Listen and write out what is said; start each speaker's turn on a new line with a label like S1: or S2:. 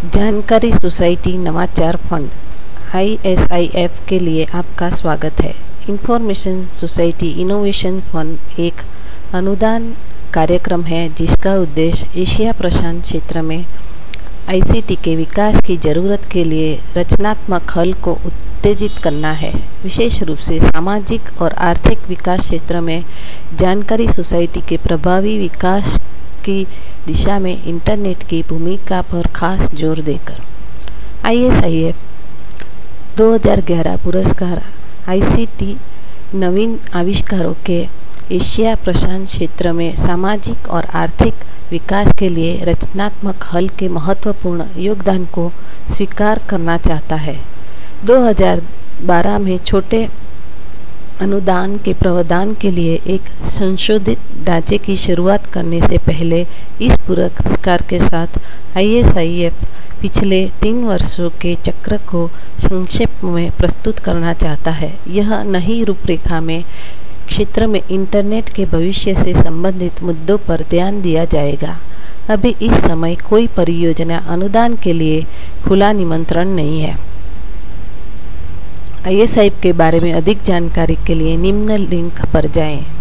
S1: जानकारी सोसाइटी नवाचार fund ISIF के लिए आपका स्वागत है। इंफॉर्मेशन सोसाइटी इनोवेशन फंड एक अनुदान कार्यक्रम है जिसका उद्देश्य एशिया प्रशांत क्षेत्र में ICT के विकास की ज़रूरत के लिए रचनात्मक हल को उत्तेजित करना है। विशेष रूप से सामाजिक और आर्थिक विकास क्षेत्र में जानकारी सोसाइटी के प्रभावी विकास की दिशा में इंटरनेट की भूमिका पर खास जोर देकर ISIF 2011 पुरस्कार ICT नवीन आविष्कारों के एशिया प्रशांत क्षेत्र में सामाजिक और आर्थिक विकास के लिए रचनात्मक हल के महत्वपूर्ण योगदान को स्वीकार करना चाहता है। 2012 में छोटे अनुदान के प्रावधान के लिए एक संशोधित ढांचे की शुरुआत करने से पहले इस पुरस्कार के साथ ISIF पिछले 3 वर्षों के चक्र को संक्षेप में प्रस्तुत करना चाहता है। यह नई रूपरेखा में क्षेत्र में इंटरनेट के भविष्य से संबंधित मुद्दों पर ध्यान दिया जाएगा। अभी इस समय कोई परियोजना अनुदान के लिए खुला निमंत्रण नहीं है। ISIF के बारे में अधिक जानकारी के लिए निम्न लिंक पर जाएं।